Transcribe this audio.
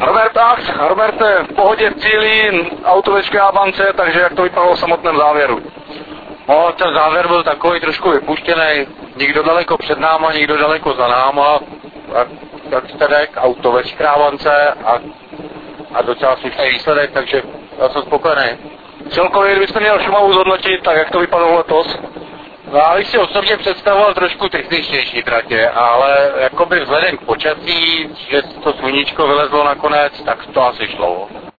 Roberte, v pohodě v cíli, auto ve škrábance, takže jak to vypadalo v samotném závěru? No, ten závěr byl takový trošku vypuštěný, nikdo daleko před náma, nikdo daleko za náma, jak jste řekl, auto ve škrábance a docela slušný výsledek, takže já jsem spokojený. Celkově, kdybyste měl Šumavu zhodnotit, tak jak to vypadalo letos? Já bych si osobně představoval trošku techničtější tratě, ale jakoby vzhledem k počasí, že to sluníčko vylezlo nakonec, tak to asi šlo.